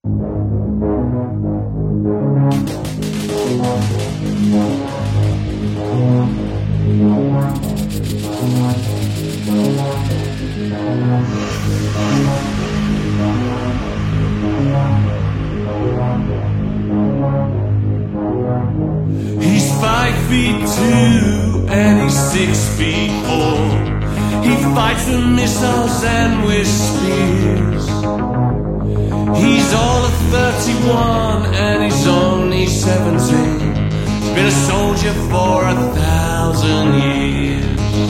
He's 5'2" and he's 6'4". He fights with missiles and with spears. He's all of 31 and he's only 17. He's been a soldier for 1,000 years.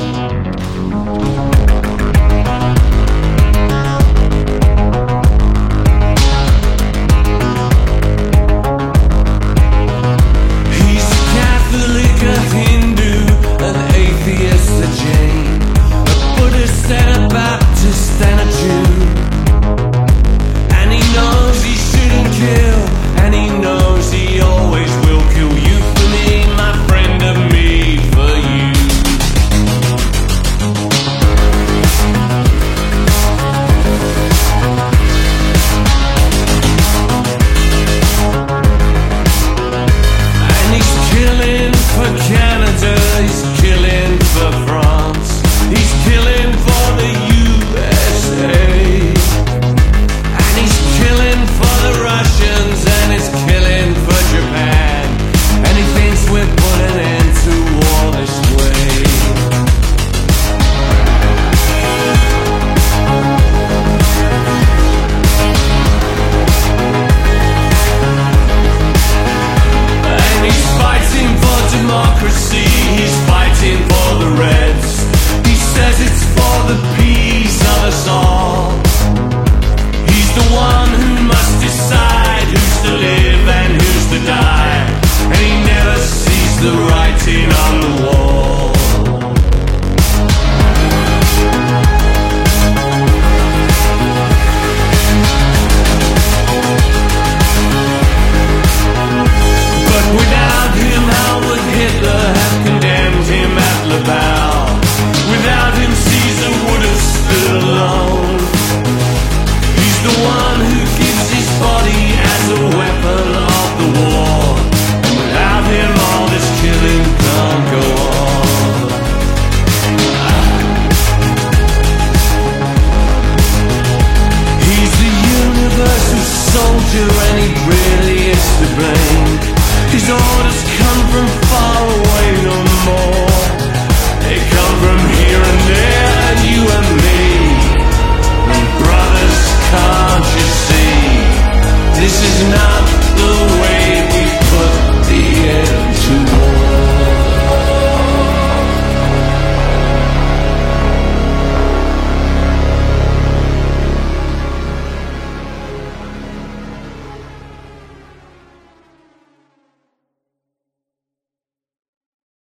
And he really is to blame. His orders come from far away no more. They come from here and there, and you and me. And brothers, can't you see? This is not